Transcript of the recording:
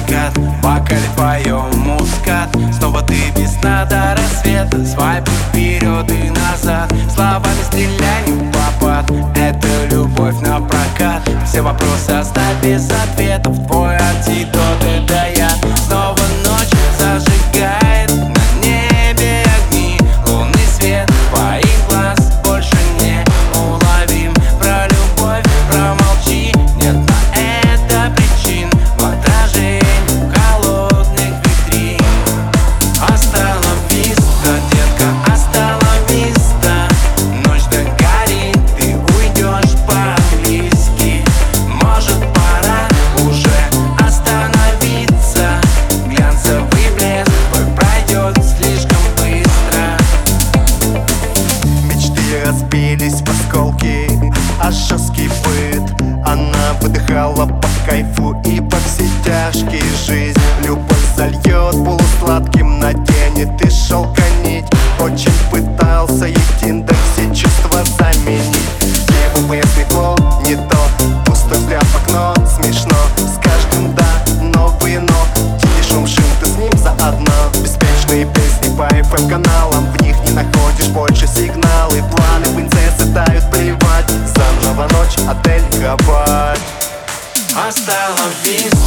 закат, в бокале твоем мускат. Снова ты весна до рассвета, свайпы вперед и назад. Словами стреляй не в попад, это любовь на прокат. Все вопросы оставь без ответов, твой антидот — это я. Снова ночь зажигает на небе огни, лунный свет твоих глаз больше не уловим. Про любовь промолчи, нет на это причин. В отражении холодных витрин. Hasta la vista, детка, hasta la vista. Ночь догорит, ты уйдешь по-английски. Может, пора уже остановиться. Глянцевый блеск твой пройдет слишком быстро. Мечты разбились в осколки, а жесткий быт. Она выдыхала по кайфу и по все тяжкие жизнь. Любовь зальет полусладким, наденет и шелка нить. Очень пытался ей в Тиндер все чувства заменить. Небо блескло, не то, пустой взгляд в окно. Смешно, с каждым да, новые но. Тихий шум шин, ты с ним заодно. Беспечные песни по FM-каналам, в них не находишь больше сигналы. Планы принцессы тают, плевать. Заново ночь, отель, кровать. Hasta la vista.